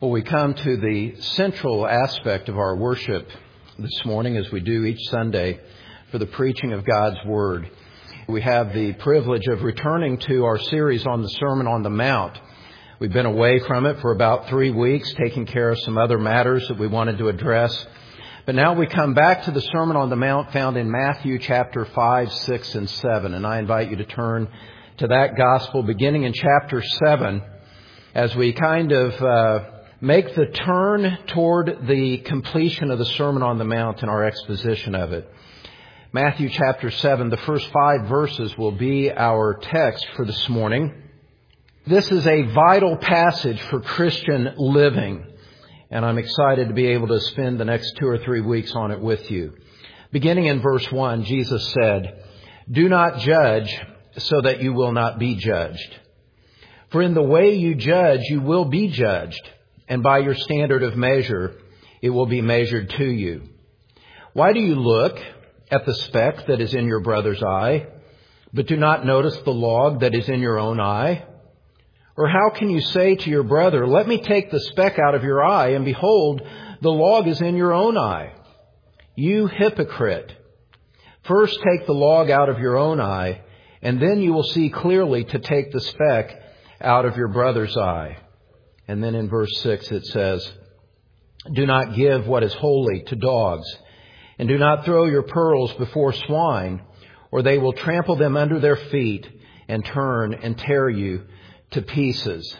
Well, we come to the central aspect of our worship this morning, as we do each Sunday, for the preaching of God's Word. We have the privilege of returning to our series on the Sermon on the Mount. We've been away from it for about 3 weeks, taking care of some other matters that we wanted to address. But now we come back to the Sermon on the Mount found in Matthew chapter 5, 6, and 7. And I invite you to turn to that gospel beginning in chapter 7 as we kind of make the turn toward the completion of the Sermon on the Mount and our exposition of it. Matthew chapter 7, the first 5 verses will be our text for this morning. This is a vital passage for Christian living, and I'm excited to be able to spend the next 2 or 3 weeks on it with you. Beginning in verse 1, Jesus said, "Do not judge so that you will not be judged. For in the way you judge, you will be judged. And by your standard of measure, it will be measured to you. Why do you look at the speck that is in your brother's eye, but do not notice the log that is in your own eye? Or how can you say to your brother, 'Let me take the speck out of your eye,' and behold, the log is in your own eye? You hypocrite! First take the log out of your own eye, and then you will see clearly to take the speck out of your brother's eye." And then in verse 6 it says, "Do not give what is holy to dogs, and do not throw your pearls before swine, or they will trample them under their feet and turn and tear you to pieces."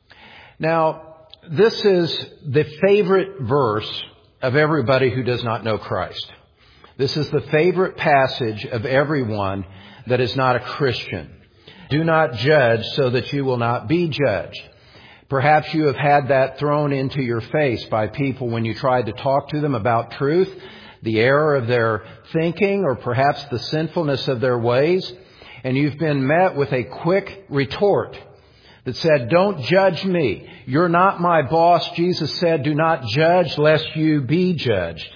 Now, this is the favorite verse of everybody who does not know Christ. This is the favorite passage of everyone that is not a Christian. Do not judge so that you will not be judged. Perhaps you have had that thrown into your face by people when you tried to talk to them about truth, the error of their thinking, or perhaps the sinfulness of their ways. And you've been met with a quick retort that said, "Don't judge me. You're not my boss. Jesus said, do not judge lest you be judged."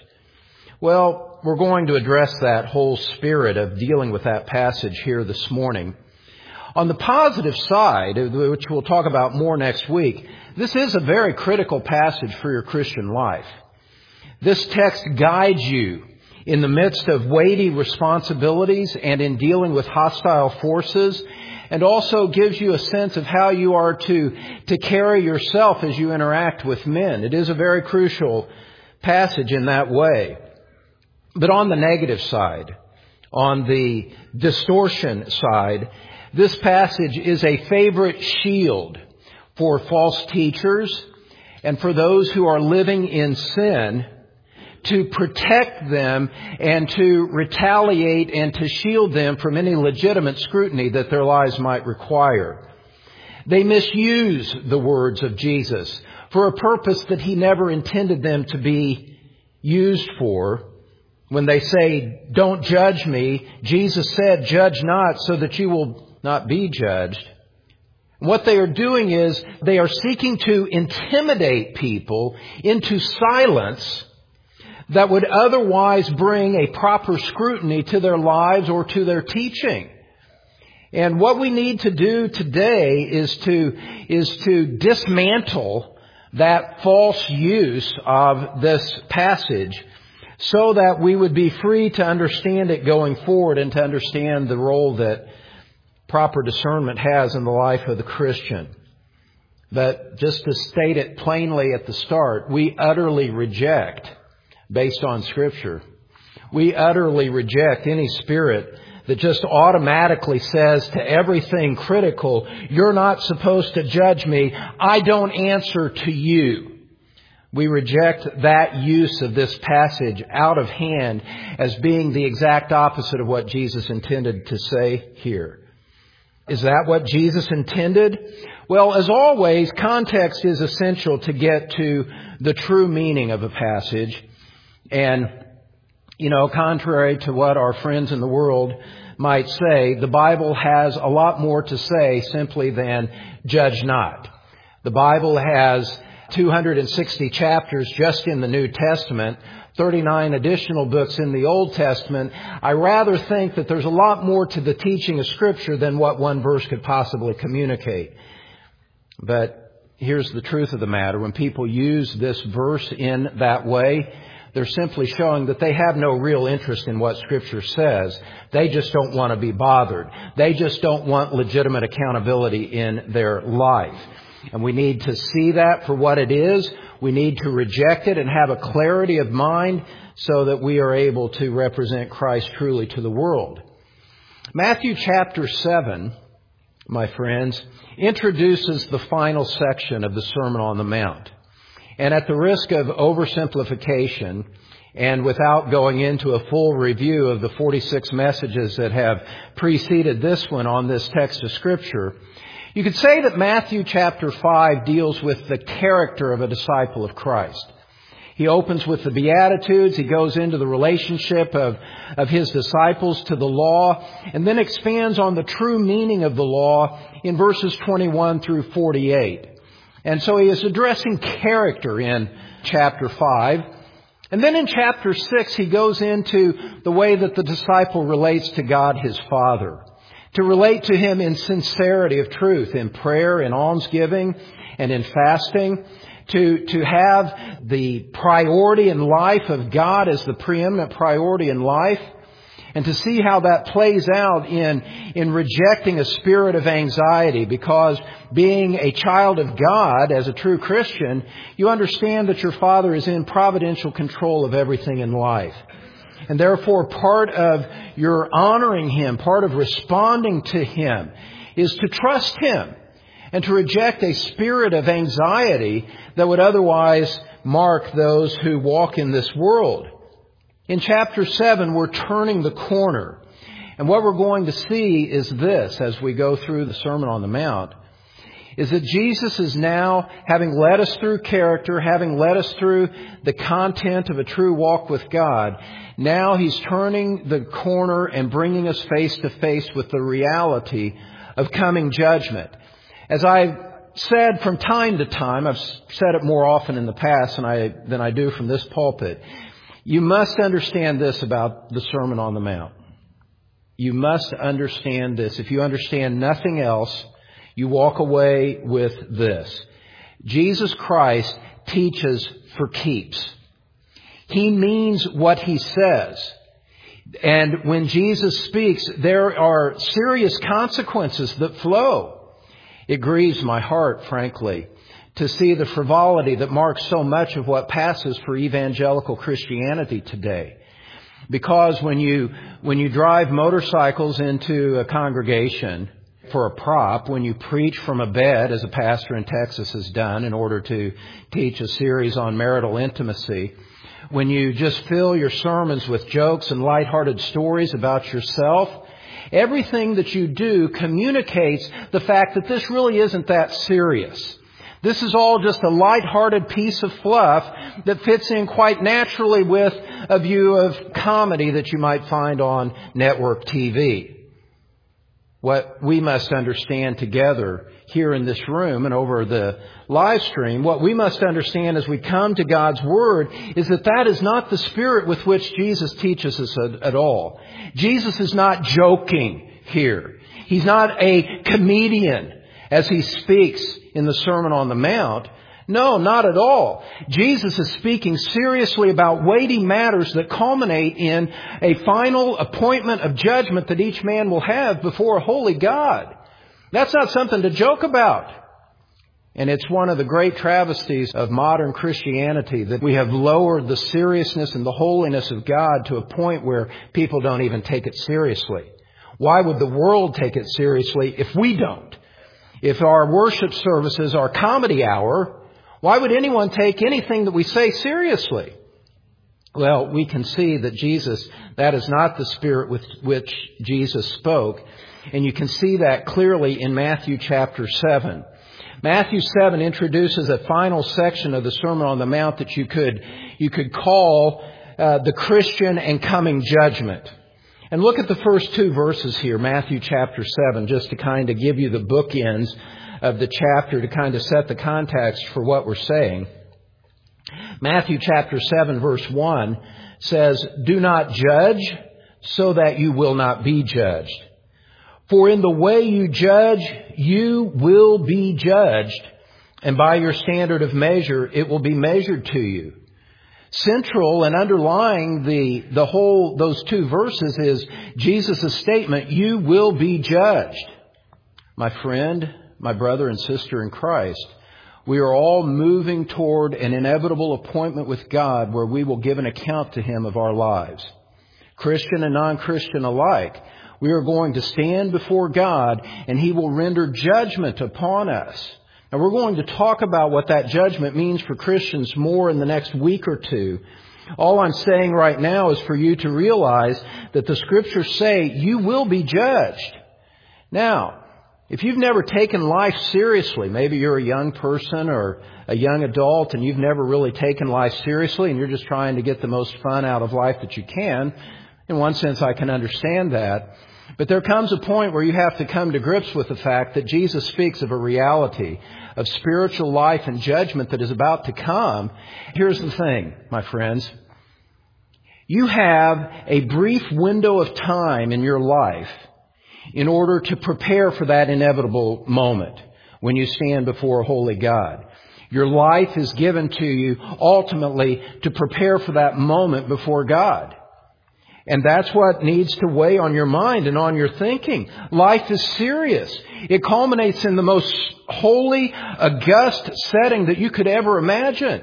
Well, we're going to address that whole spirit of dealing with that passage here this morning. On the positive side, which we'll talk about more next week, this is a very critical passage for your Christian life. This text guides you in the midst of weighty responsibilities and in dealing with hostile forces, and also gives you a sense of how you are to carry yourself as you interact with men. It is a very crucial passage in that way. But on the negative side, on the distortion side, this passage is a favorite shield for false teachers and for those who are living in sin, to protect them and to retaliate and to shield them from any legitimate scrutiny that their lives might require. They misuse the words of Jesus for a purpose that He never intended them to be used for. When they say, "Don't judge me," Jesus said, "Judge not so that you will not be judged." What they are doing is they are seeking to intimidate people into silence that would otherwise bring a proper scrutiny to their lives or to their teaching. And what we need to do today is to dismantle that false use of this passage so that we would be free to understand it going forward and to understand the role that proper discernment has in the life of the Christian. But just to state it plainly at the start, we utterly reject, based on Scripture, we utterly reject any spirit that just automatically says to everything critical, "You're not supposed to judge me. I don't answer to you." We reject that use of this passage out of hand as being the exact opposite of what Jesus intended to say here. Is that what Jesus intended? Well, as always, context is essential to get to the true meaning of a passage. And, contrary to what our friends in the world might say, the Bible has a lot more to say simply than "judge not." The Bible has 260 chapters just in the New Testament, 39 additional books in the Old Testament. I rather think that there's a lot more to the teaching of Scripture than what one verse could possibly communicate. But here's the truth of the matter. When people use this verse in that way, they're simply showing that they have no real interest in what Scripture says. They just don't want to be bothered. They just don't want legitimate accountability in their life. And we need to see that for what it is. We need to reject it and have a clarity of mind so that we are able to represent Christ truly to the world. Matthew chapter 7, my friends, introduces the final section of the Sermon on the Mount. And at the risk of oversimplification, and without going into a full review of the 46 messages that have preceded this one on this text of Scripture, you could say that Matthew chapter 5 deals with the character of a disciple of Christ. He opens with the Beatitudes. He goes into the relationship of his disciples to the law, and then expands on the true meaning of the law in verses 21 through 48. And so he is addressing character in chapter 5. And then in chapter 6, he goes into the way that the disciple relates to God his Father. To relate to Him in sincerity of truth, in prayer, in almsgiving, and in fasting. To have the priority in life of God as the preeminent priority in life. And to see how that plays out in rejecting a spirit of anxiety, because being a child of God as a true Christian, you understand that your Father is in providential control of everything in life. And therefore, part of your honoring Him, part of responding to Him, is to trust Him and to reject a spirit of anxiety that would otherwise mark those who walk in this world. In chapter 7, we're turning the corner. And what we're going to see is this as we go through the Sermon on the Mount, is that Jesus is now, having led us through character, having led us through the content of a true walk with God, now He's turning the corner and bringing us face to face with the reality of coming judgment. As I've said from time to time, I've said it more often in the past than I do from this pulpit, you must understand this about the Sermon on the Mount. You must understand this. If you understand nothing else, you walk away with this. Jesus Christ teaches for keeps. He means what He says. And when Jesus speaks, there are serious consequences that flow. It grieves my heart, frankly, to see the frivolity that marks so much of what passes for evangelical Christianity today. Because when you drive motorcycles into a congregation for a prop, when you preach from a bed, as a pastor in Texas has done in order to teach a series on marital intimacy, when you just fill your sermons with jokes and lighthearted stories about yourself, everything that you do communicates the fact that this really isn't that serious. This is all just a lighthearted piece of fluff that fits in quite naturally with a view of comedy that you might find on network TV. What we must understand together here in this room and over the live stream, what we must understand as we come to God's Word is that that is not the spirit with which Jesus teaches us at all. Jesus is not joking here. He's not a comedian as He speaks in the Sermon on the Mount. No, not at all. Jesus is speaking seriously about weighty matters that culminate in a final appointment of judgment that each man will have before a holy God. That's not something to joke about. And it's one of the great travesties of modern Christianity that we have lowered the seriousness and the holiness of God to a point where people don't even take it seriously. Why would the world take it seriously if we don't? If our worship services are comedy hour, why would anyone take anything that we say seriously? Well, we can see that that is not the spirit with which Jesus spoke. And you can see that clearly in Matthew chapter 7. Matthew 7 introduces a final section of the Sermon on the Mount that you could call the Christian and coming judgment. And look at the first two verses here, Matthew chapter 7, just to kind of give you the bookends of the chapter to kind of set the context for what we're saying. Matthew chapter 7 verse 1 says, "Do not judge so that you will not be judged. For in the way you judge, you will be judged. And by your standard of measure, it will be measured to you. Central and underlying those two verses is Jesus' statement, you will be judged. My friend, my brother and sister in Christ, we are all moving toward an inevitable appointment with God where we will give an account to Him of our lives. Christian and non-Christian alike, we are going to stand before God and He will render judgment upon us. Now we're going to talk about what that judgment means for Christians more in the next week or two. All I'm saying right now is for you to realize that the Scriptures say you will be judged. Now, if you've never taken life seriously, maybe you're a young person or a young adult and you've never really taken life seriously and you're just trying to get the most fun out of life that you can, in one sense I can understand that. But there comes a point where you have to come to grips with the fact that Jesus speaks of a reality of spiritual life and judgment that is about to come. Here's the thing, my friends. You have a brief window of time in your life in order to prepare for that inevitable moment when you stand before a holy God. Your life is given to you ultimately to prepare for that moment before God. And that's what needs to weigh on your mind and on your thinking. Life is serious. It culminates in the most holy, august setting that you could ever imagine.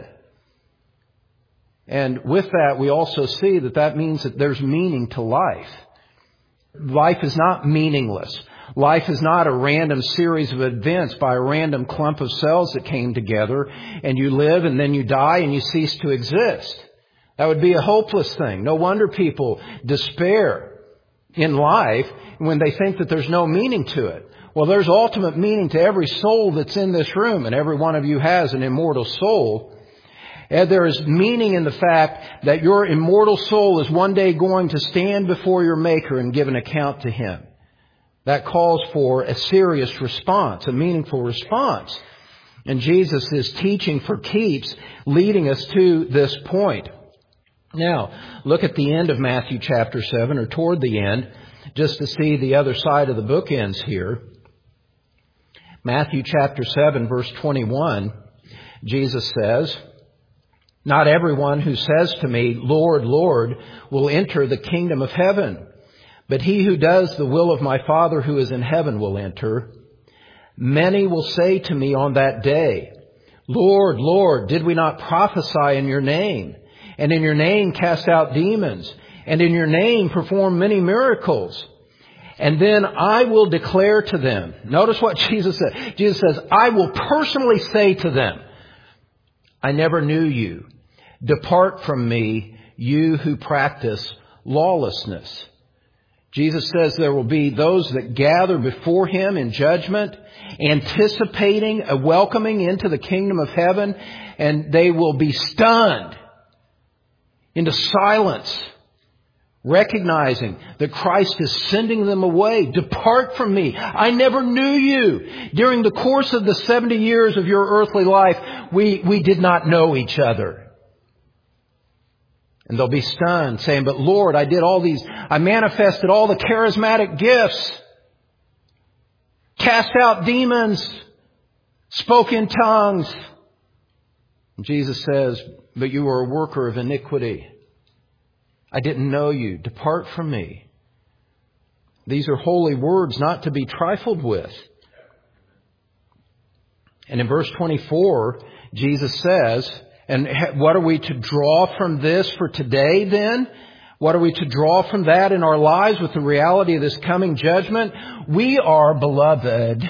And with that, we also see that means that there's meaning to life. Life is not meaningless. Life is not a random series of events by a random clump of cells that came together and you live and then you die and you cease to exist. That would be a hopeless thing. No wonder people despair in life when they think that there's no meaning to it. Well, there's ultimate meaning to every soul that's in this room, and every one of you has an immortal soul. And there is meaning in the fact that your immortal soul is one day going to stand before your Maker and give an account to Him. That calls for a serious response, a meaningful response. And Jesus is teaching for keeps, leading us to this point. Now, look at the end of Matthew chapter 7, or toward the end, just to see the other side of the bookends here. Matthew chapter 7, verse 21, Jesus says, not everyone who says to me, Lord, Lord, will enter the kingdom of heaven, but he who does the will of my Father who is in heaven will enter. Many will say to me on that day, Lord, Lord, did we not prophesy in your name? And in your name cast out demons, and in your name perform many miracles. And then I will declare to them. Notice what Jesus said. Jesus says, I will personally say to them, I never knew you. Depart from me, you who practice lawlessness. Jesus says there will be those that gather before Him in judgment, anticipating a welcoming into the kingdom of heaven, and they will be stunned into silence, recognizing that Christ is sending them away. Depart from me. I never knew you. During the course of the 70 years of your earthly life, we did not know each other. And they'll be stunned, saying, but Lord, I manifested all the charismatic gifts, cast out demons, spoke in tongues. And Jesus says, but you are a worker of iniquity. I didn't know you. Depart from me. These are holy words not to be trifled with. And in verse 24, Jesus says, and what are we to draw from this for today then? What are we to draw from that in our lives with the reality of this coming judgment? We are, beloved,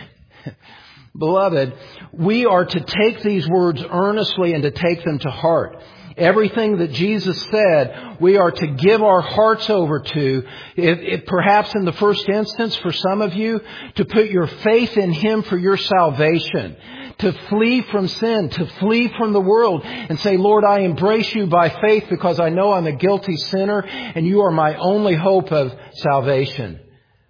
we are to take these words earnestly and to take them to heart. Everything that Jesus said, we are to give our hearts over to. Perhaps in the first instance, for some of you, to put your faith in Him for your salvation. To flee from sin, to flee from the world and say, Lord, I embrace you by faith because I know I'm a guilty sinner and you are my only hope of salvation.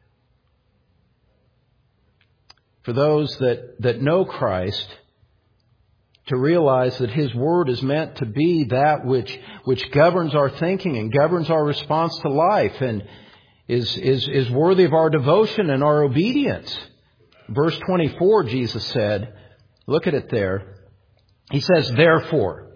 For those that know Christ, to realize that His Word is meant to be that which governs our thinking and governs our response to life and is worthy of our devotion and our obedience. Verse 24, Jesus said, Look at it there. He says, therefore,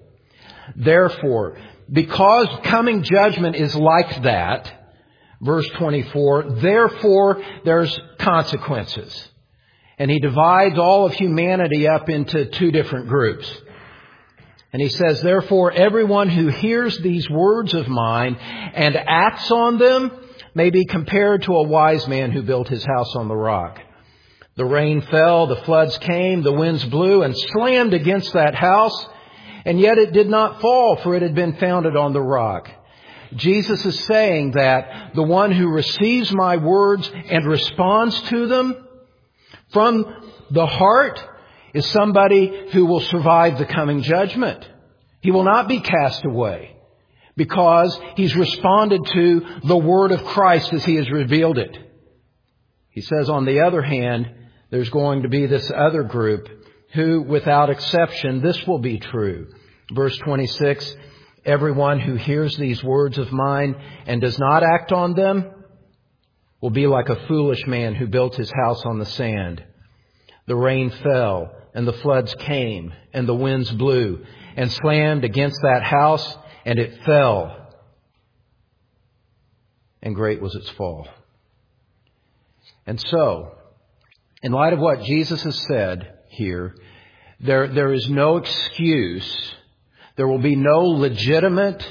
because coming judgment is like that, verse 24, therefore there's consequences. And he divides all of humanity up into two different groups. And he says, therefore, everyone who hears these words of mine and acts on them may be compared to a wise man who built his house on the rock. The rain fell, the floods came, the winds blew and slammed against that house, and yet it did not fall, for it had been founded on the rock. Jesus is saying that the one who receives my words and responds to them from the heart is somebody who will survive the coming judgment. He will not be cast away because he's responded to the word of Christ as he has revealed it. He says, on the other hand, there's going to be this other group who, without exception, this will be true. Verse 26, everyone who hears these words of mine and does not act on them will be like a foolish man who built his house on the sand. The rain fell, and the floods came, and the winds blew, and slammed against that house, and it fell. And great was its fall. And so, in light of what Jesus has said here, there is no excuse. There will be no legitimate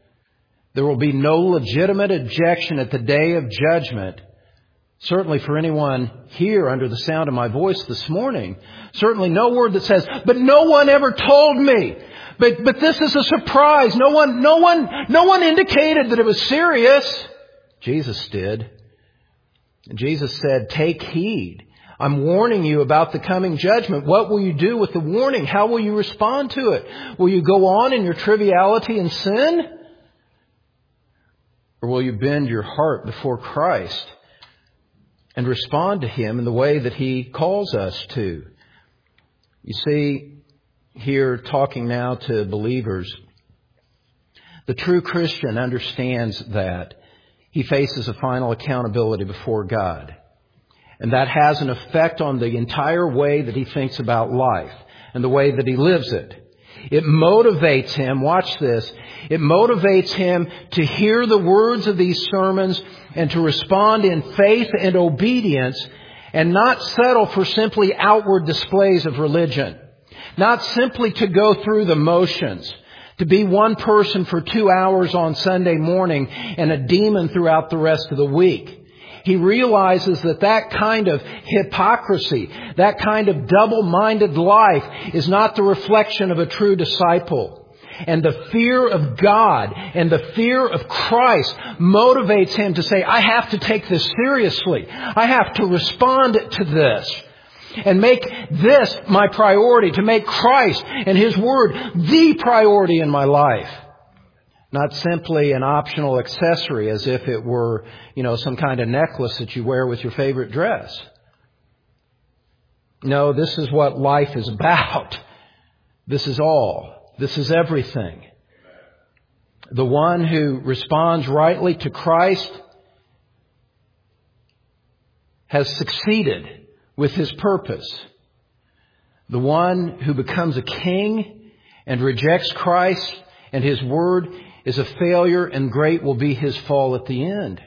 objection at the day of judgment. Certainly for anyone here under the sound of my voice this morning. Certainly no word that says, but no one ever told me. But this is a surprise. No one indicated that it was serious. Jesus did. And Jesus said, take heed. I'm warning you about the coming judgment. What will you do with the warning? How will you respond to it? Will you go on in your triviality and sin? Or will you bend your heart before Christ and respond to Him in the way that He calls us to? You see, here talking now to believers, the true Christian understands that he faces a final accountability before God. And that has an effect on the entire way that he thinks about life and the way that he lives it. It motivates him, watch this, it motivates him to hear the words of these sermons and to respond in faith and obedience and not settle for simply outward displays of religion. Not simply to go through the motions, to be one person for 2 hours on Sunday morning and a demon throughout the rest of the week. He realizes that kind of hypocrisy, that kind of double-minded life is not the reflection of a true disciple. And the fear of God and the fear of Christ motivates him to say, I have to take this seriously. I have to respond to this and make this my priority, to make Christ and His Word the priority in my life. Not simply an optional accessory as if it were, some kind of necklace that you wear with your favorite dress. No, this is what life is about. This is all. This is everything. The one who responds rightly to Christ has succeeded with his purpose. The one who becomes a king and rejects Christ and His Word is a failure, and great will be his fall at the end.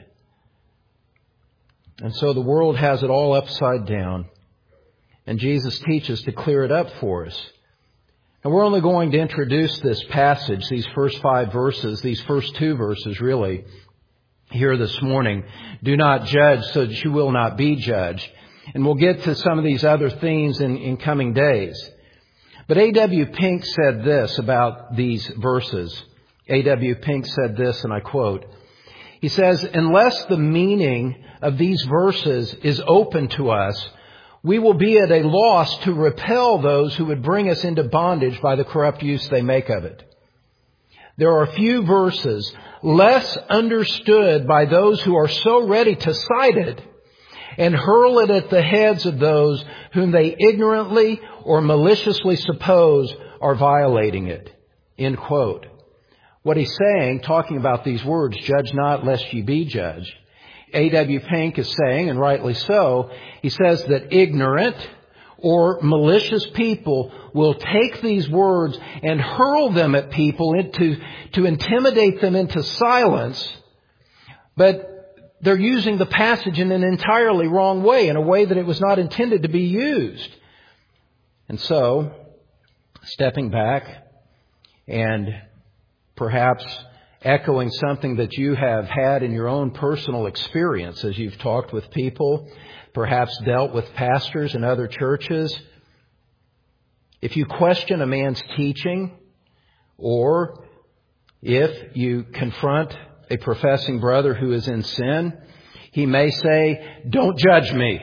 And so the world has it all upside down. And Jesus teaches to clear it up for us. And we're only going to introduce this passage, these first 5 verses, these first 2 verses really, here this morning. Do not judge so that you will not be judged. And we'll get to some of these other themes in coming days. But A.W. Pink said this about these verses. A.W. Pink said this, and I quote, he says, unless the meaning of these verses is open to us, we will be at a loss to repel those who would bring us into bondage by the corrupt use they make of it. There are few verses less understood by those who are so ready to cite it and hurl it at the heads of those whom they ignorantly or maliciously suppose are violating it. End quote. What he's saying, talking about these words, judge not lest ye be judged. A.W. Pink is saying, and rightly so, he says that ignorant or malicious people will take these words and hurl them at people to intimidate them into silence, but they're using the passage in an entirely wrong way, in a way that it was not intended to be used. And so, stepping back and perhaps echoing something that you have had in your own personal experience as you've talked with people, perhaps dealt with pastors in other churches. If you question a man's teaching, or if you confront a professing brother who is in sin, he may say, "Don't judge me.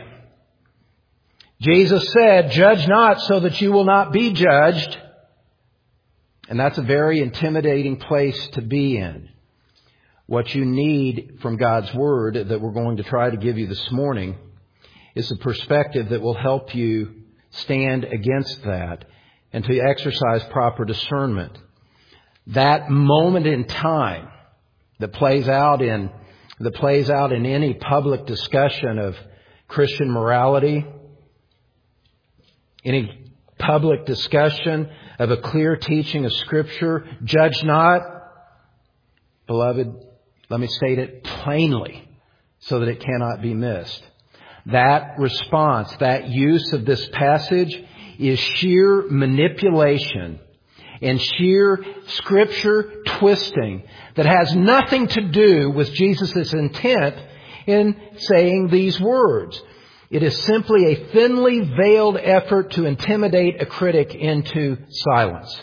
Jesus said, 'Judge not so that you will not be judged.'" And that's a very intimidating place to be in. What you need from God's Word that we're going to try to give you this morning is a perspective that will help you stand against that and to exercise proper discernment. That moment in time that plays out in any public discussion of Christian morality, any public discussion of a clear teaching of Scripture, "Judge not." Beloved, let me state it plainly so that it cannot be missed. That response, that use of this passage is sheer manipulation and sheer Scripture twisting that has nothing to do with Jesus' intent in saying these words. It is simply a thinly veiled effort to intimidate a critic into silence.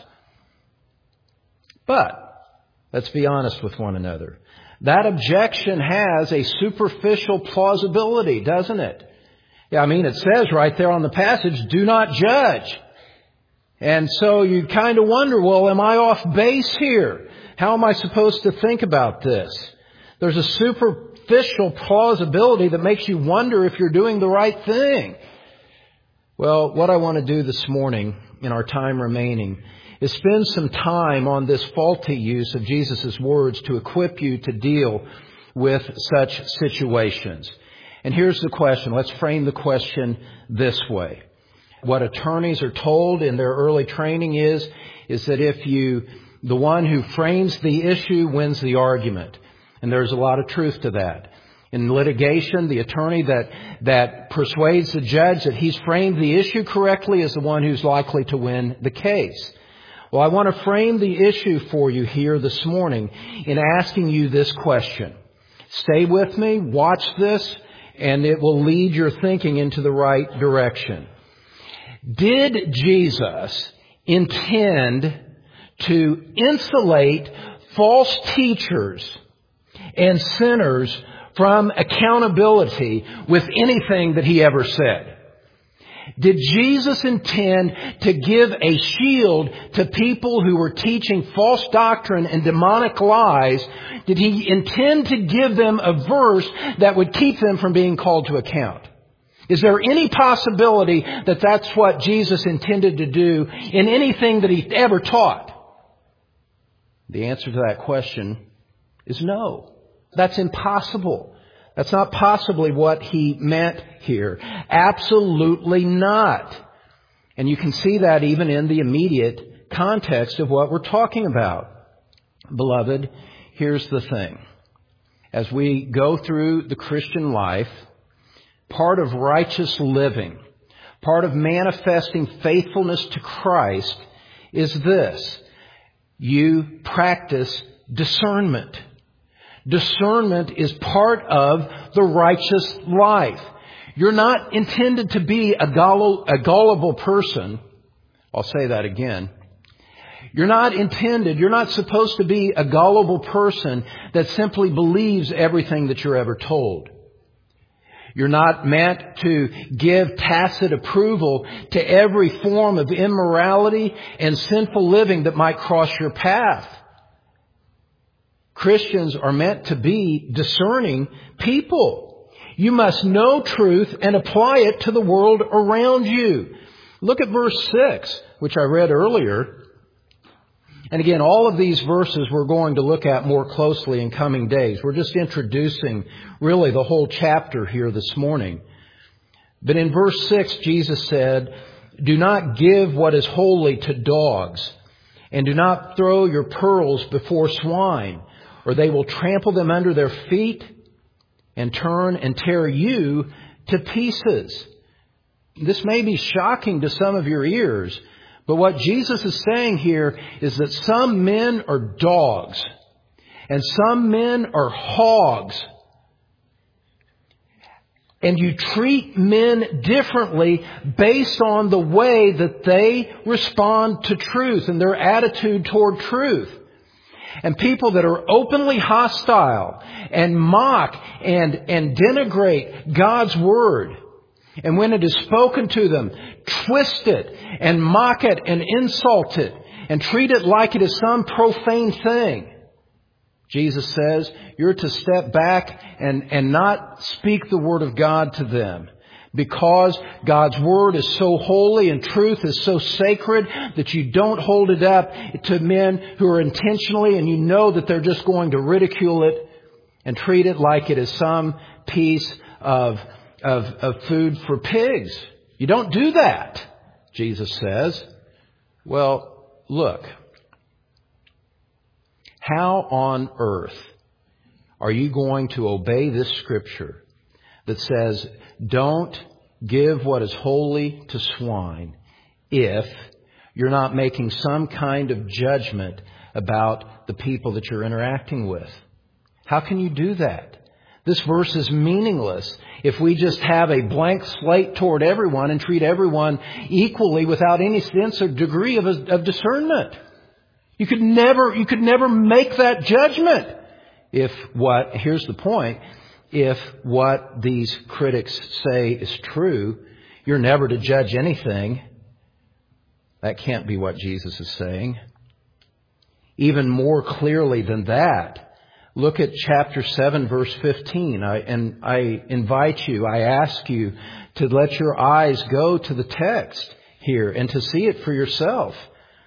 But, let's be honest with one another. That objection has a superficial plausibility, doesn't it? Yeah, I mean, it says right there on the passage, "Do not judge." And so you kind of wonder, well, am I off base here? How am I supposed to think about this? There's a superficial plausibility that makes you wonder if you're doing the right thing. Well, what I want to do this morning in our time remaining is spend some time on this faulty use of Jesus' words to equip you to deal with such situations. And here's the question. Let's frame the question this way. What attorneys are told in their early training is that the one who frames the issue wins the argument. And there's a lot of truth to that. In litigation, the attorney that persuades the judge that he's framed the issue correctly is the one who's likely to win the case. Well, I want to frame the issue for you here this morning in asking you this question. Stay with me, watch this, and it will lead your thinking into the right direction. Did Jesus intend to insulate false teachers and sinners from accountability with anything that He ever said? Did Jesus intend to give a shield to people who were teaching false doctrine and demonic lies? Did He intend to give them a verse that would keep them from being called to account? Is there any possibility that that's what Jesus intended to do in anything that He ever taught? The answer to that question is no. That's impossible. That's not possibly what He meant here. Absolutely not. And you can see that even in the immediate context of what we're talking about. Beloved, here's the thing. As we go through the Christian life, part of righteous living, part of manifesting faithfulness to Christ is this. You practice discernment. Discernment is part of the righteous life. You're not intended to be a gullible person. I'll say that again. You're not supposed to be a gullible person that simply believes everything that you're ever told. You're not meant to give tacit approval to every form of immorality and sinful living that might cross your path. Christians are meant to be discerning people. You must know truth and apply it to the world around you. Look at verse 6, which I read earlier. And again, all of these verses we're going to look at more closely in coming days. We're just introducing really the whole chapter here this morning. But in verse 6, Jesus said, "Do not give what is holy to dogs, and do not throw your pearls before swine, or they will trample them under their feet and turn and tear you to pieces." This may be shocking to some of your ears, but what Jesus is saying here is that some men are dogs and some men are hogs. And you treat men differently based on the way that they respond to truth and their attitude toward truth. And people that are openly hostile and mock and denigrate God's Word, and when it is spoken to them, twist it and mock it and insult it and treat it like it is some profane thing. Jesus says you're to step back and not speak the Word of God to them, because God's Word is so holy and truth is so sacred that you don't hold it up to men who are intentionally, and you know that they're just going to ridicule it and treat it like it is some piece of food for pigs. You don't do that, Jesus says. Well, look. How on earth are you going to obey this scripture that says, don't give what is holy to swine, if you're not making some kind of judgment about the people that you're interacting with? How can you do that? This verse is meaningless if we just have a blank slate toward everyone and treat everyone equally without any sense or degree of discernment. You could never make that judgment. Here's the point, if what these critics say is true, you're never to judge anything. That can't be what Jesus is saying. Even more clearly than that, look at chapter 7, verse 15. I invite you, I ask you to let your eyes go to the text here and to see it for yourself.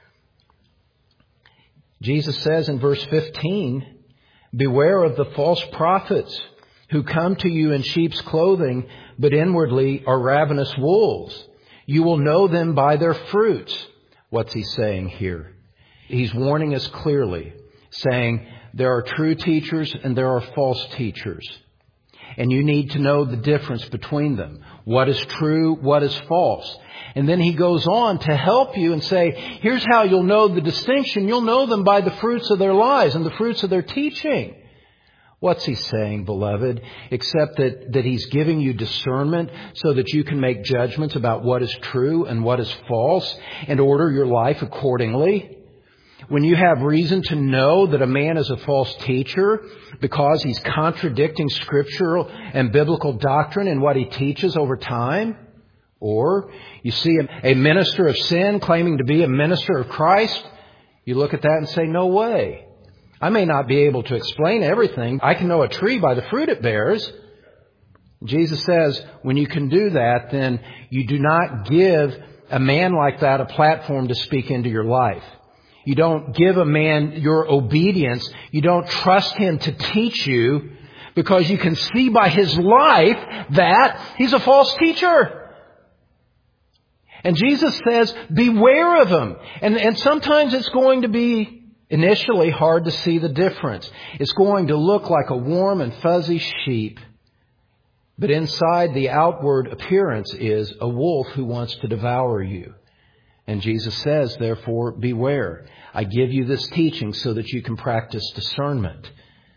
Jesus says in verse 15, "Beware of the false prophets who come to you in sheep's clothing, but inwardly are ravenous wolves. You will know them by their fruits." What's he saying here? He's warning us clearly, saying there are true teachers and there are false teachers. And you need to know the difference between them. What is true, what is false. And then he goes on to help you and say, here's how you'll know the distinction. You'll know them by the fruits of their lives and the fruits of their teaching. What's he saying, beloved? Except that he's giving you discernment so that you can make judgments about what is true and what is false and order your life accordingly. When you have reason to know that a man is a false teacher because he's contradicting scriptural and biblical doctrine in what he teaches over time, or you see a minister of sin claiming to be a minister of Christ, you look at that and say, no way. I may not be able to explain everything. I can know a tree by the fruit it bears. Jesus says, when you can do that, then you do not give a man like that a platform to speak into your life. You don't give a man your obedience. You don't trust him to teach you, because you can see by his life that he's a false teacher. And Jesus says, beware of him. And sometimes it's going to be initially hard to see the difference. It's going to look like a warm and fuzzy sheep. But inside, the outward appearance is a wolf who wants to devour you. And Jesus says, therefore, beware. I give you this teaching so that you can practice discernment.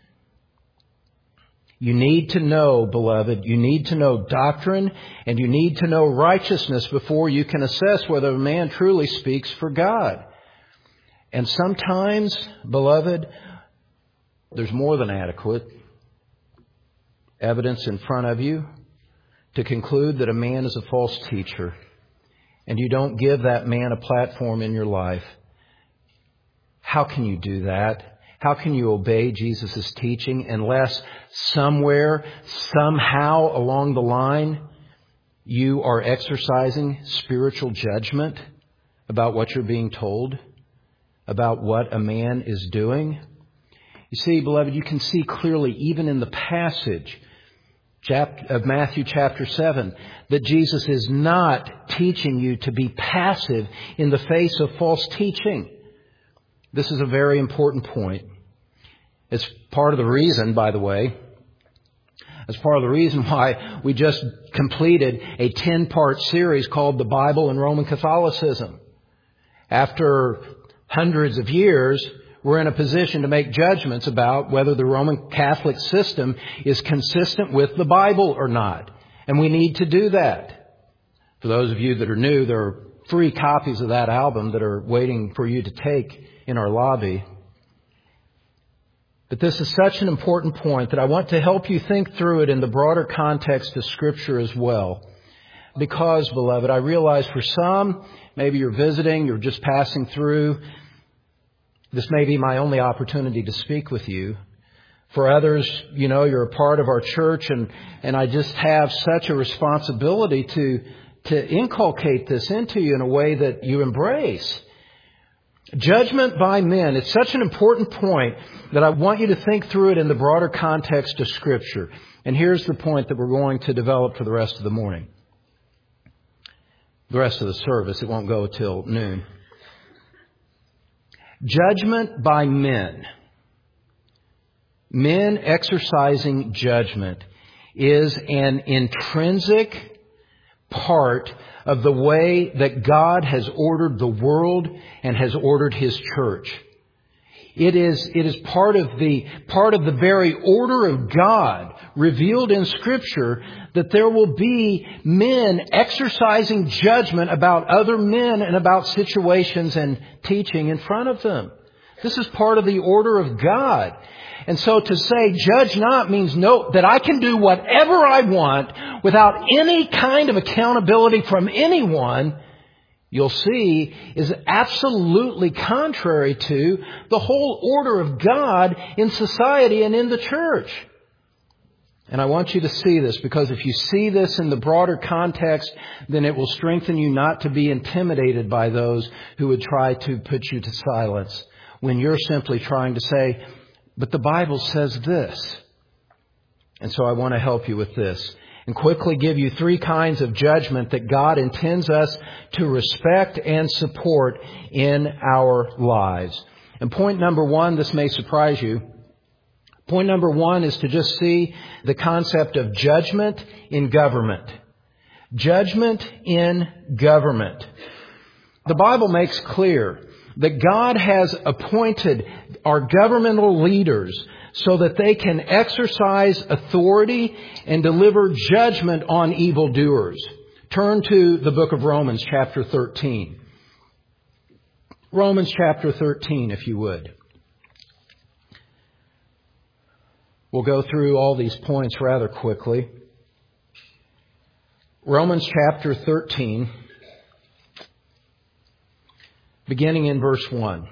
You need to know, beloved, you need to know doctrine and you need to know righteousness before you can assess whether a man truly speaks for God. And sometimes, beloved, there's more than adequate evidence in front of you to conclude that a man is a false teacher, and you don't give that man a platform in your life. How can you do that? How can you obey Jesus' teaching unless somewhere, somehow along the line, you are exercising spiritual judgment about what you're being told, about what a man is doing? You see, beloved, you can see clearly, even in the passage, of Matthew chapter 7, that Jesus is not teaching you to be passive in the face of false teaching. This is a very important point. It's part of the reason, by the way, it's part of the reason why we just completed a 10-part series called The Bible and Roman Catholicism. After hundreds of years, we're in a position to make judgments about whether the Roman Catholic system is consistent with the Bible or not. And we need to do that. For those of you that are new, there are free copies of that album that are waiting for you to take in our lobby. But this is such an important point that I want to help you think through it in the broader context of Scripture as well. Because, beloved, I realize for some, maybe you're visiting, you're just passing through. This may be my only opportunity to speak with you. For others, you're a part of our church, and I just have such a responsibility to inculcate this into you in a way that you embrace. Judgment by men. It's such an important point that I want you to think through it in the broader context of Scripture. And here's the point that we're going to develop for the rest of the morning. The rest of the service. It won't go till noon. Judgment by men. Men exercising judgment is an intrinsic part of the way that God has ordered the world and has ordered His church. It is part of the very order of God revealed in Scripture that there will be men exercising judgment about other men and about situations and teaching in front of them. This is part of the order of God. And so to say judge not means that I can do whatever I want without any kind of accountability from anyone, you'll see, is absolutely contrary to the whole order of God in society and in the church. And I want you to see this, because if you see this in the broader context, then it will strengthen you not to be intimidated by those who would try to put you to silence when you're simply trying to say, but the Bible says this. And so I want to help you with this and quickly give you 3 kinds of judgment that God intends us to respect and support in our lives. And point number 1, this may surprise you. Point number 1 is to just see the concept of judgment in government. Judgment in government. The Bible makes clear that God has appointed our governmental leaders so that they can exercise authority and deliver judgment on evildoers. Turn to the book of Romans chapter 13. Romans chapter 13, if you would. We'll go through all these points rather quickly. Romans chapter 13, beginning in verse 1.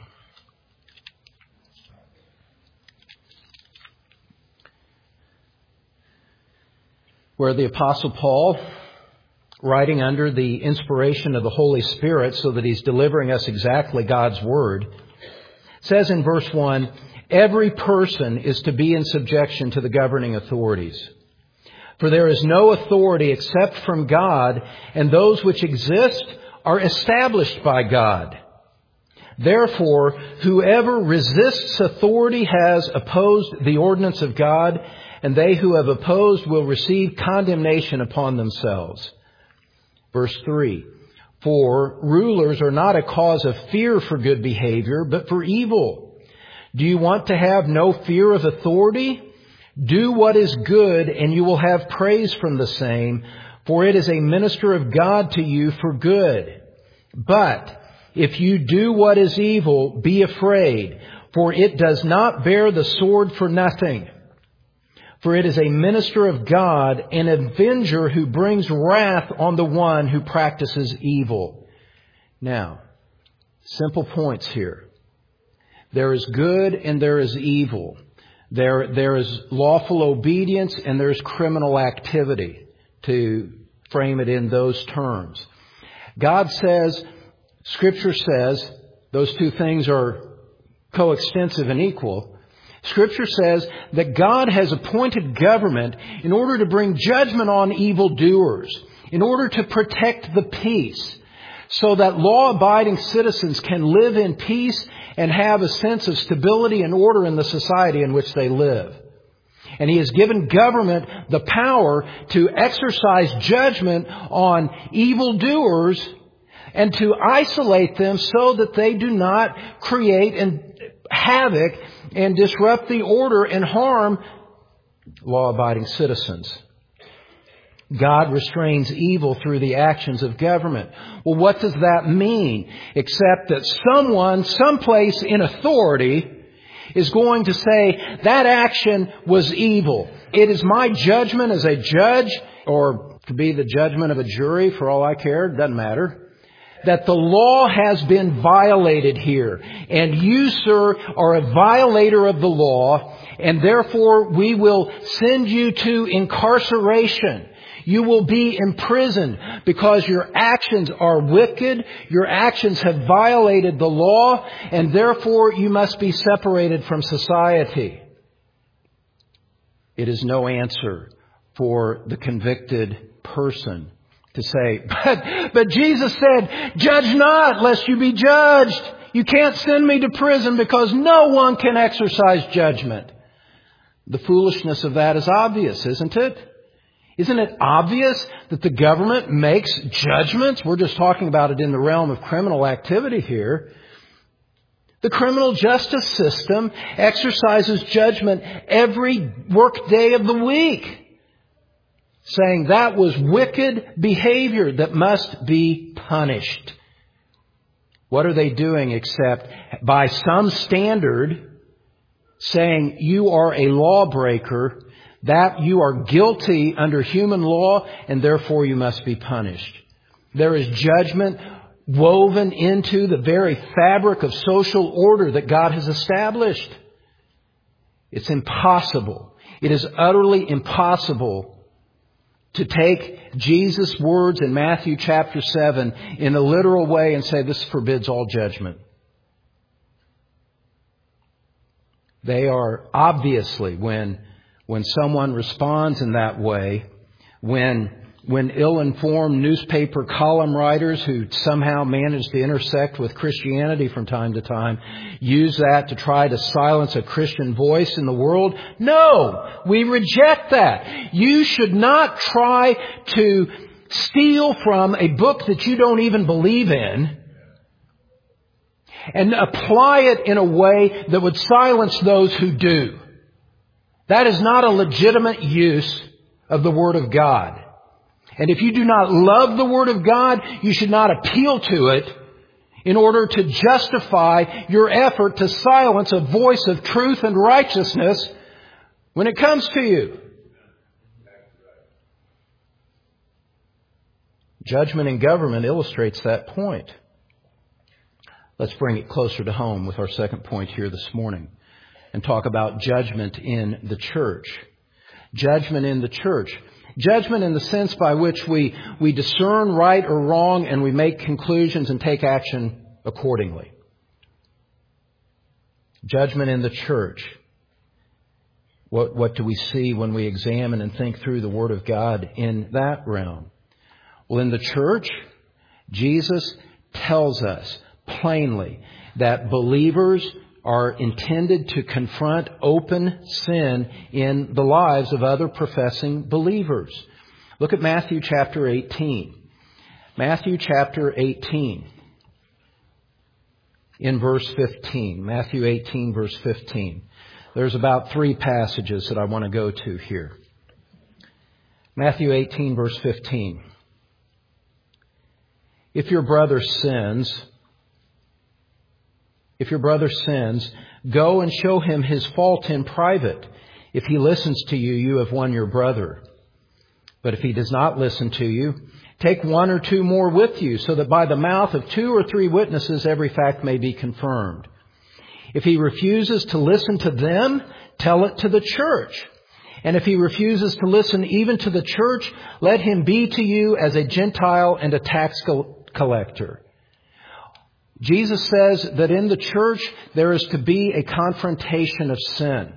Where the Apostle Paul, writing under the inspiration of the Holy Spirit so that he's delivering us exactly God's Word, says in verse 1, every person is to be in subjection to the governing authorities. For there is no authority except from God, and those which exist are established by God. Therefore, whoever resists authority has opposed the ordinance of God, and they who have opposed will receive condemnation upon themselves. Verse 3, for rulers are not a cause of fear for good behavior, but for evil. Do you want to have no fear of authority? Do what is good, and you will have praise from the same, for it is a minister of God to you for good. But if you do what is evil, be afraid, for it does not bear the sword for nothing. For it is a minister of God, an avenger who brings wrath on the one who practices evil. Now, simple points here. There is good and there is evil. There is lawful obedience and there is criminal activity, to frame it in those terms. God says, Scripture says, those two things are coextensive and equal. Scripture says that God has appointed government in order to bring judgment on evildoers, in order to protect the peace, so that law-abiding citizens can live in peace and have a sense of stability and order in the society in which they live. And He has given government the power to exercise judgment on evildoers and to isolate them so that they do not create havoc and disrupt the order and harm law-abiding citizens. God restrains evil through the actions of government. Well, what does that mean? Except that someone, someplace in authority, is going to say, that action was evil. It is my judgment as a judge, or to be the judgment of a jury, for all I care, it doesn't matter, that the law has been violated here. And you, sir, are a violator of the law, and therefore we will send you to incarceration. You will be imprisoned because your actions are wicked, your actions have violated the law, and therefore you must be separated from society. It is no answer for the convicted person to say, but Jesus said, judge not lest you be judged. You can't send me to prison because no one can exercise judgment. The foolishness of that is obvious, isn't it? Isn't it obvious that the government makes judgments? We're just talking about it in the realm of criminal activity here. The criminal justice system exercises judgment every work day of the week, saying that was wicked behavior that must be punished. What are they doing except by some standard saying you are a lawbreaker, that you are guilty under human law, and therefore you must be punished. There is judgment woven into the very fabric of social order that God has established. It's impossible. It is utterly impossible to take Jesus' words in Matthew chapter 7 in a literal way and say this forbids all judgment. They are obviously, when someone responds in that way, when ill-informed newspaper column writers who somehow manage to intersect with Christianity from time to time use that to try to silence a Christian voice in the world. No, we reject that. You should not try to steal from a book that you don't even believe in and apply it in a way that would silence those who do. That is not a legitimate use of the Word of God. And if you do not love the Word of God, you should not appeal to it in order to justify your effort to silence a voice of truth and righteousness when it comes to you. Judgment in government illustrates that point. Let's bring it closer to home with our second point here this morning and talk about judgment in the church. Judgment in the church. Judgment in the sense by which we discern right or wrong and we make conclusions and take action accordingly. Judgment in the church. What do we see when we examine and think through the Word of God in that realm? Well, in the church, Jesus tells us plainly that believers are intended to confront open sin in the lives of other professing believers. Look at Matthew chapter 18. Matthew chapter 18 in verse 15. Matthew 18 verse 15. There's about 3 passages that I want to go to here. Matthew 18 verse 15. If your brother sins, go and show him his fault in private. If he listens to you, you have won your brother. But if he does not listen to you, take 1 or 2 more with you, so that by the mouth of 2 or 3 witnesses every fact may be confirmed. If he refuses to listen to them, tell it to the church. And if he refuses to listen even to the church, let him be to you as a Gentile and a tax collector. Jesus says that in the church there is to be a confrontation of sin.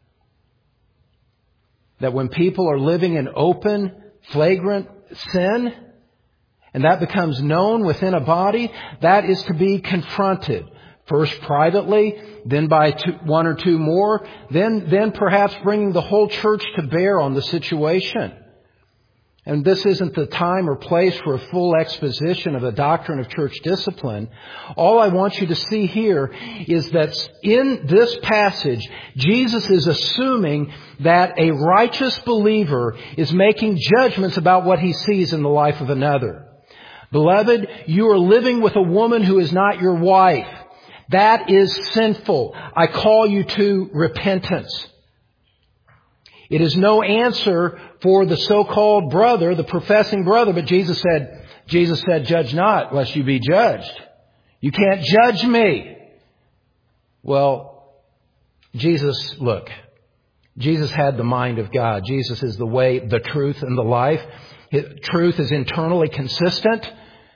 That when people are living in open, flagrant sin, and that becomes known within a body, that is to be confronted. First privately, then by one or two more, then perhaps bringing the whole church to bear on the situation. And this isn't the time or place for a full exposition of the doctrine of church discipline. All I want you to see here is that in this passage, Jesus is assuming that a righteous believer is making judgments about what he sees in the life of another. Beloved, you are living with a woman who is not your wife. That is sinful. I call you to repentance. It is no answer for the so-called brother, the professing brother, but Jesus said, judge not, lest you be judged. You can't judge me. Well, Jesus had the mind of God. Jesus is the way, the truth, and the life. Truth is internally consistent.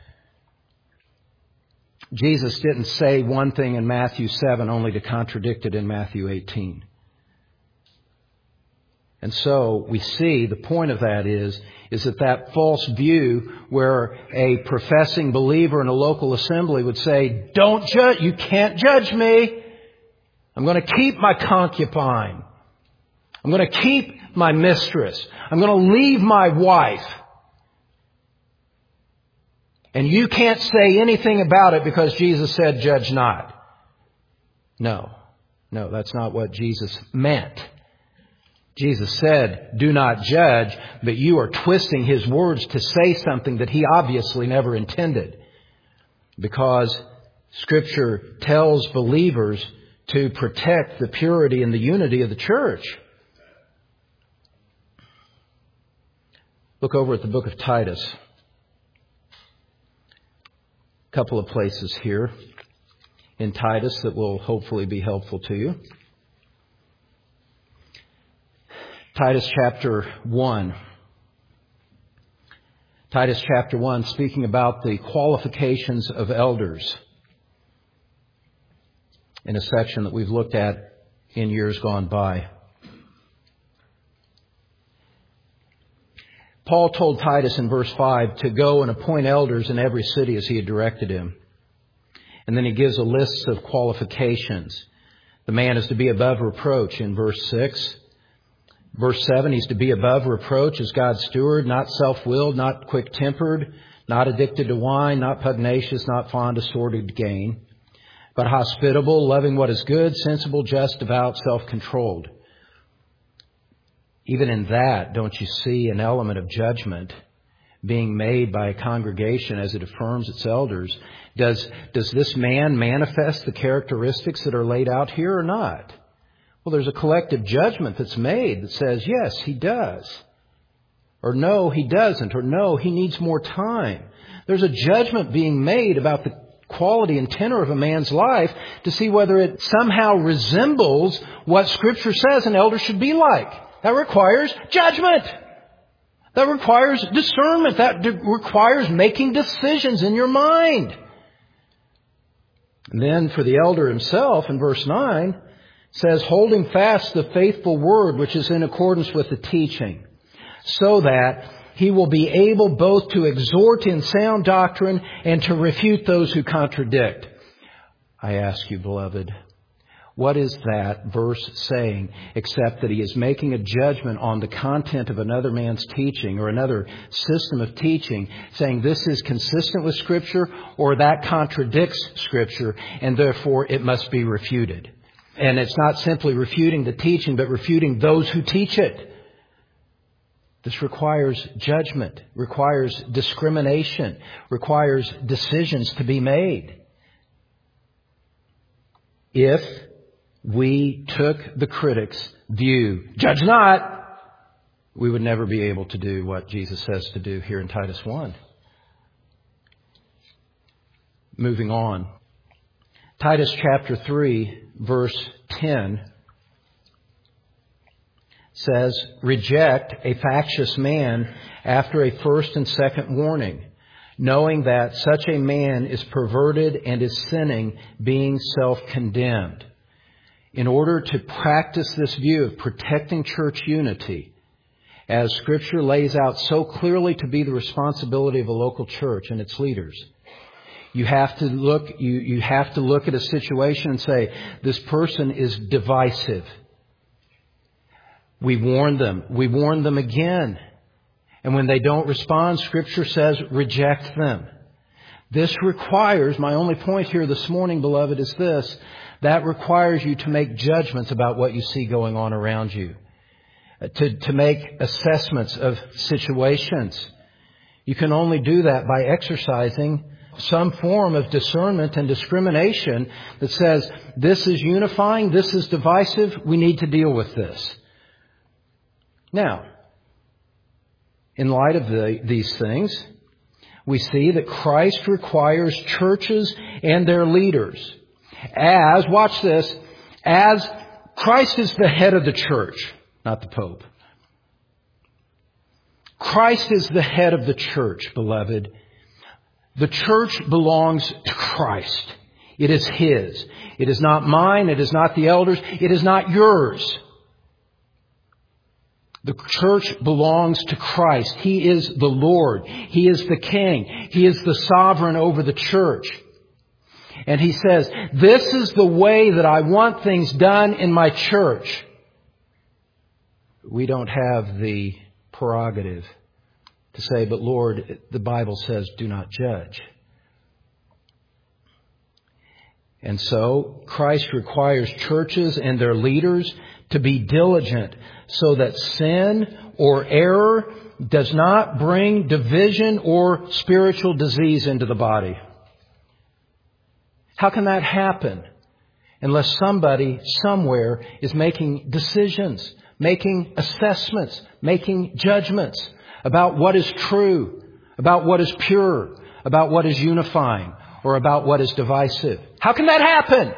Jesus didn't say one thing in Matthew 7 only to contradict it in Matthew 18. And so we see the point of that is that false view where a professing believer in a local assembly would say, don't judge, you can't judge me. I'm going to keep my concubine. I'm going to keep my mistress. I'm going to leave my wife. And you can't say anything about it because Jesus said, judge not. No, that's not what Jesus meant. Jesus said, do not judge, but you are twisting His words to say something that He obviously never intended. Because Scripture tells believers to protect the purity and the unity of the church. Look over at the book of Titus. A couple of places here in Titus that will hopefully be helpful to you. Titus chapter 1. Titus chapter 1, speaking about the qualifications of elders in a section that we've looked at in years gone by. Paul told Titus in verse 5 to go and appoint elders in every city as he had directed him. And then he gives a list of qualifications. The man is to be above reproach in verse 6. Verse 7, he's to be above reproach as God's steward, not self-willed, not quick-tempered, not addicted to wine, not pugnacious, not fond of sordid gain, but hospitable, loving what is good, sensible, just, devout, self-controlled. Even in that, don't you see an element of judgment being made by a congregation as it affirms its elders? Does this man manifest the characteristics that are laid out here or not? Well, there's a collective judgment that's made that says, yes, he does. Or no, he doesn't. Or no, he needs more time. There's a judgment being made about the quality and tenor of a man's life to see whether it somehow resembles what Scripture says an elder should be like. That requires judgment. That requires discernment. That requires making decisions in your mind. And then for the elder himself, in verse 9, says, holding fast the faithful word which is in accordance with the teaching, so that he will be able both to exhort in sound doctrine and to refute those who contradict. I ask you, beloved, what is that verse saying except that he is making a judgment on the content of another man's teaching or another system of teaching, saying this is consistent with Scripture or that contradicts Scripture, and therefore it must be refuted. And it's not simply refuting the teaching, but refuting those who teach it. This requires judgment, requires discrimination, requires decisions to be made. If we took the critic's view, judge not, we would never be able to do what Jesus says to do here in Titus 1. Moving on. Titus chapter 3, verse 10 says, reject a factious man after a first and second warning, knowing that such a man is perverted and is sinning, being self-condemned. In order to practice this view of protecting church unity, as Scripture lays out so clearly to be the responsibility of a local church and its leaders, you have to look at a situation and say, this person is divisive. We warn them. We warn them again. And when they don't respond, Scripture says, reject them. This requires, my only point here this morning, beloved, is this. That requires you to make judgments about what you see going on around you. To make assessments of situations. You can only do that by exercising some form of discernment and discrimination that says, this is unifying, this is divisive, we need to deal with this. Now, in light of these things, we see that Christ requires churches and their leaders watch this, as Christ is the head of the church, not the Pope. Christ is the head of the church, beloved. The church belongs to Christ. It is His. It is not mine. It is not the elders. It is not yours. The church belongs to Christ. He is the Lord. He is the King. He is the sovereign over the church. And He says, this is the way that I want things done in my church. We don't have the prerogative to say, but Lord, the Bible says, do not judge. And so Christ requires churches and their leaders to be diligent so that sin or error does not bring division or spiritual disease into the body. How can that happen unless somebody somewhere is making decisions, making assessments, making judgments about what is true, about what is pure, about what is unifying, or about what is divisive? How can that happen?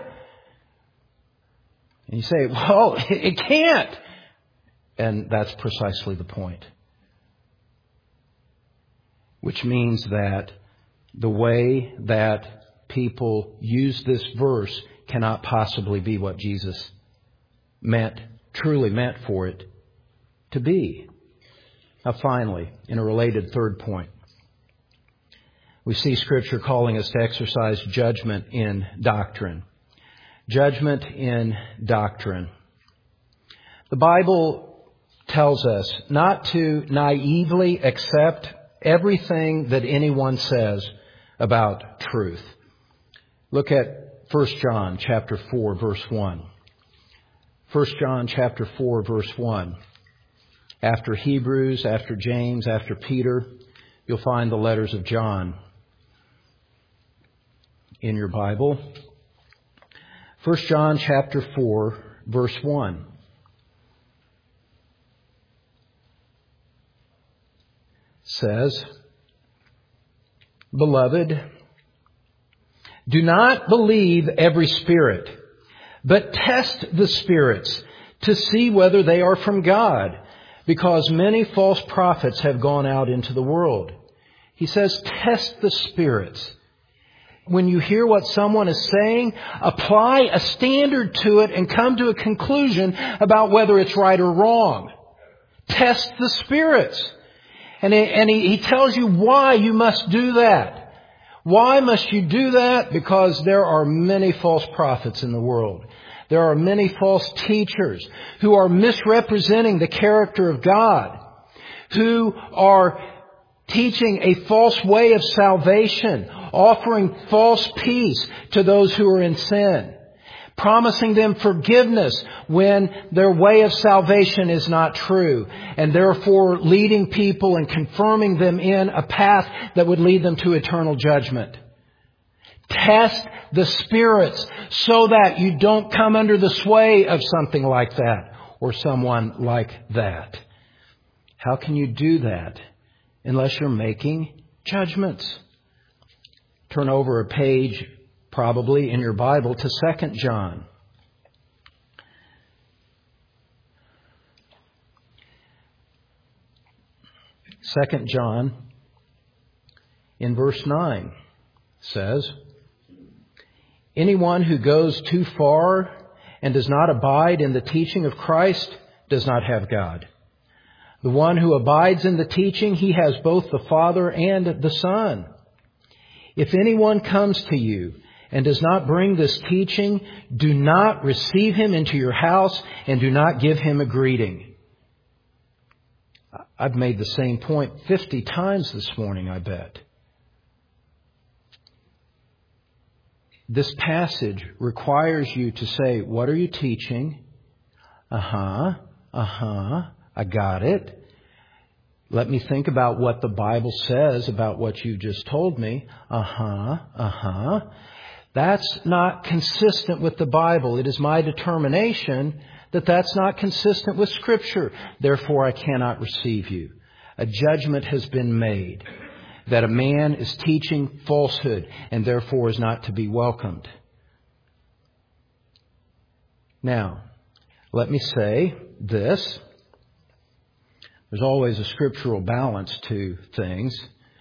And you say, well, it can't. And that's precisely the point. Which means that the way that people use this verse cannot possibly be what Jesus truly meant for it to be. Now finally, in a related third point, we see Scripture calling us to exercise judgment in doctrine. Judgment in doctrine. The Bible tells us not to naively accept everything that anyone says about truth. Look at 1 John chapter 4, verse 1. 1 John chapter 4, verse 1. After Hebrews, after James, after Peter, you'll find the letters of John in your Bible. 1 John chapter 4, verse 1. Says, Beloved, do not believe every spirit, but test the spirits to see whether they are from God, because many false prophets have gone out into the world. He says, test the spirits. When you hear what someone is saying, apply a standard to it and come to a conclusion about whether it's right or wrong. Test the spirits. And he tells you why you must do that. Why must you do that? Because there are many false prophets in the world. There are many false teachers who are misrepresenting the character of God, who are teaching a false way of salvation, offering false peace to those who are in sin, promising them forgiveness when their way of salvation is not true, and therefore leading people and confirming them in a path that would lead them to eternal judgment. Test the spirits so that you don't come under the sway of something like that or someone like that. How can you do that unless you're making judgments? Turn over a page, probably in your Bible, to 2 John. 2 John, in verse 9 says, anyone who goes too far and does not abide in the teaching of Christ does not have God. The one who abides in the teaching, he has both the Father and the Son. If anyone comes to you and does not bring this teaching, do not receive him into your house and do not give him a greeting. I've made the same point 50 times this morning, I bet. This passage requires you to say, what are you teaching? I got it. Let me think about what the Bible says about what you just told me. That's not consistent with the Bible. It is my determination that that's not consistent with Scripture. Therefore, I cannot receive you. A judgment has been made that a man is teaching falsehood and therefore is not to be welcomed. Now, let me say this. There's always a scriptural balance to things.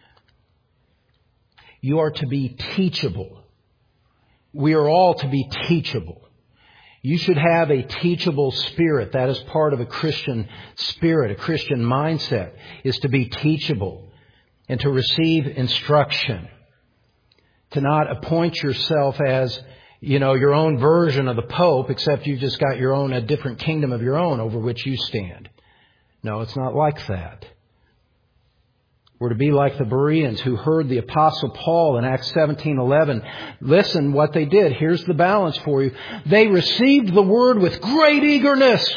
You are to be teachable. We are all to be teachable. You should have a teachable spirit. That is part of a Christian spirit, a Christian mindset, is to be teachable and to receive instruction. To not appoint yourself as, your own version of the Pope, except you've just got a different kingdom of your own over which you stand. No, it's not like that. We're to be like the Bereans who heard the Apostle Paul in Acts 17:11. Listen what they did. Here's the balance for you. They received the word with great eagerness,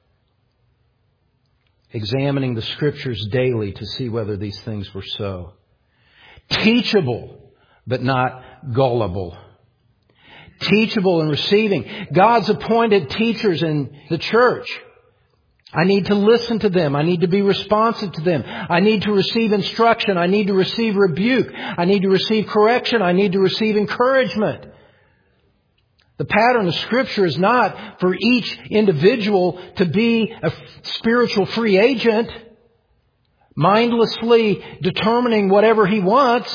examining the Scriptures daily to see whether these things were so. Teachable, but not gullible. Teachable and receiving. God's appointed teachers in the church. I need to listen to them. I need to be responsive to them. I need to receive instruction. I need to receive rebuke. I need to receive correction. I need to receive encouragement. The pattern of Scripture is not for each individual to be a spiritual free agent, mindlessly determining whatever he wants.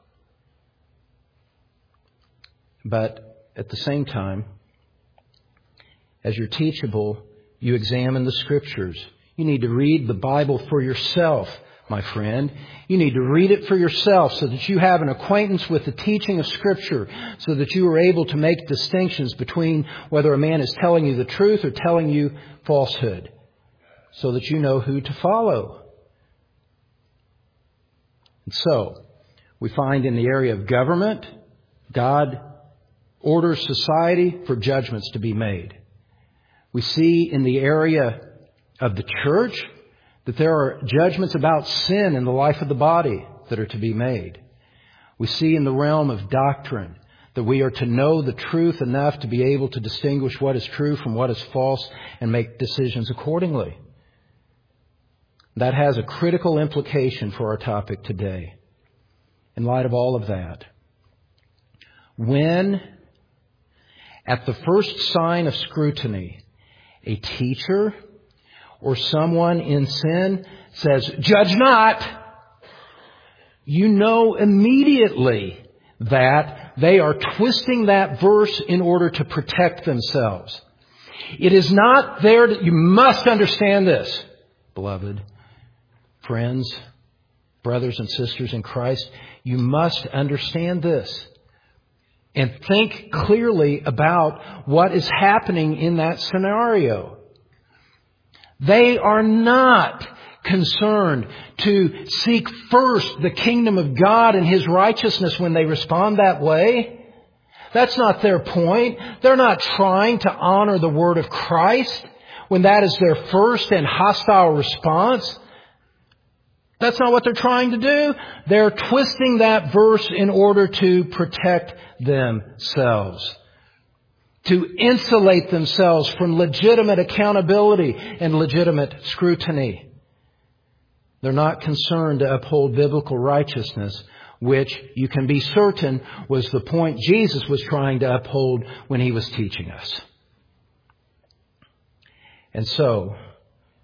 But at the same time, as you're teachable, you examine the Scriptures. You need to read the Bible for yourself, my friend. You need to read it for yourself so that you have an acquaintance with the teaching of Scripture, so that you are able to make distinctions between whether a man is telling you the truth or telling you falsehood, so that you know who to follow. And so, we find in the area of government, God orders society for judgments to be made. We see in the area of the church that there are judgments about sin in the life of the body that are to be made. We see in the realm of doctrine that we are to know the truth enough to be able to distinguish what is true from what is false and make decisions accordingly. That has a critical implication for our topic today. In light of all of that, when at the first sign of scrutiny, a teacher or someone in sin says, "Judge not," you know immediately that they are twisting that verse in order to protect themselves. It is not there that you must understand this, beloved friends, brothers and sisters in Christ. You must understand this. And think clearly about what is happening in that scenario. They are not concerned to seek first the kingdom of God and His righteousness when they respond that way. That's not their point. They're not trying to honor the word of Christ when that is their first and hostile response. That's not what they're trying to do. They're twisting that verse in order to protect themselves, to insulate themselves from legitimate accountability and legitimate scrutiny. They're not concerned to uphold biblical righteousness, which you can be certain was the point Jesus was trying to uphold when He was teaching us. And so,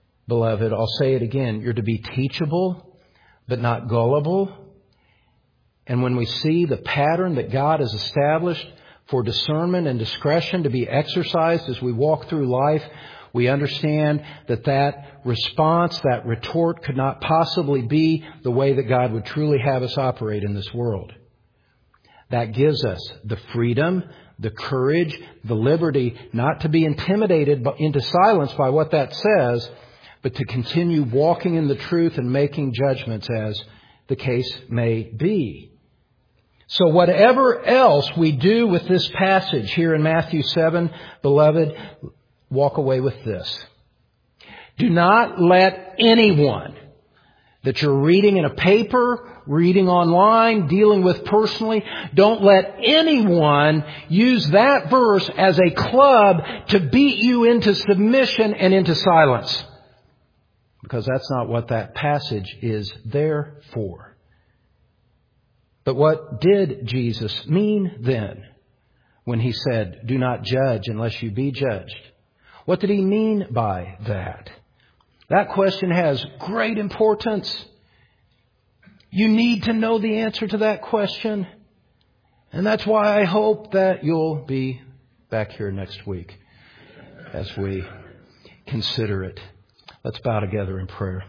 beloved, I'll say it again. You're to be teachable, but not gullible. And when we see the pattern that God has established for discernment and discretion to be exercised as we walk through life, we understand that that response, that retort could not possibly be the way that God would truly have us operate in this world. That gives us the freedom, the courage, the liberty not to be intimidated into silence by what that says, but to continue walking in the truth and making judgments as the case may be. So whatever else we do with this passage here in Matthew 7, beloved, walk away with this. Do not let anyone that you're reading in a paper, reading online, dealing with personally, don't let anyone use that verse as a club to beat you into submission and into silence. Because that's not what that passage is there for. But what did Jesus mean then when He said, do not judge unless you be judged? What did He mean by that? That question has great importance. You need to know the answer to that question. And that's why I hope that you'll be back here next week as we consider it. Let's bow together in prayer.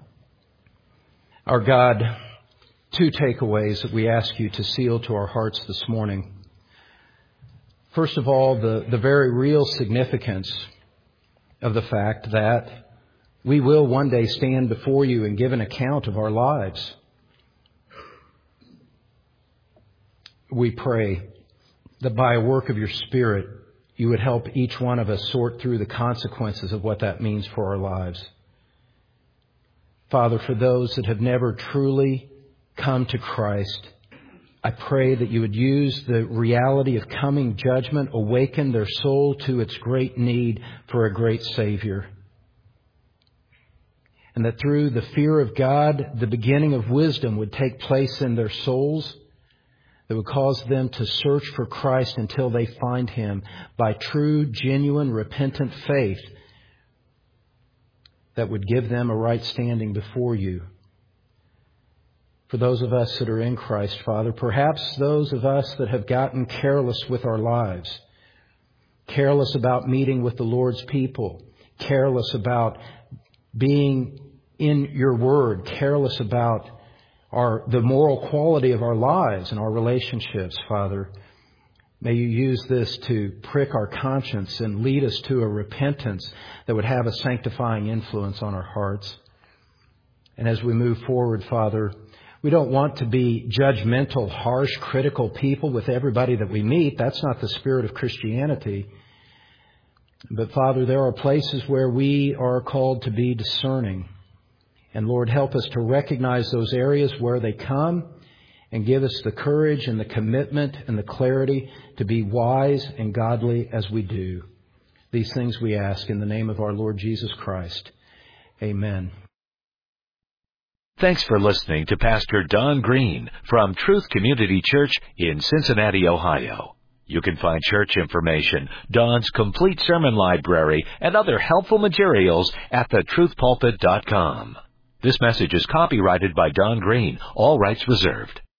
Our God, 2 takeaways that we ask you to seal to our hearts this morning. First of all, the very real significance of the fact that we will one day stand before you and give an account of our lives. We pray that by a work of your Spirit, you would help each one of us sort through the consequences of what that means for our lives. Father, for those that have never truly come to Christ, I pray that you would use the reality of coming judgment, awaken their soul to its great need for a great Savior. And that through the fear of God, the beginning of wisdom would take place in their souls that would cause them to search for Christ until they find Him by true, genuine, repentant faith that would give them a right standing before you. For those of us that are in Christ, Father, perhaps those of us that have gotten careless with our lives, careless about meeting with the Lord's people, careless about being in your word, careless about the moral quality of our lives and our relationships, Father. May you use this to prick our conscience and lead us to a repentance that would have a sanctifying influence on our hearts. And as we move forward, Father, we don't want to be judgmental, harsh, critical people with everybody that we meet. That's not the spirit of Christianity. But Father, there are places where we are called to be discerning. And Lord, help us to recognize those areas where they come and give us the courage and the commitment and the clarity to be wise and godly as we do. These things we ask in the name of our Lord Jesus Christ. Amen. Thanks for listening to Pastor Don Green from Truth Community Church in Cincinnati, Ohio. You can find church information, Don's complete sermon library, and other helpful materials at thetruthpulpit.com. This message is copyrighted by Don Green, all rights reserved.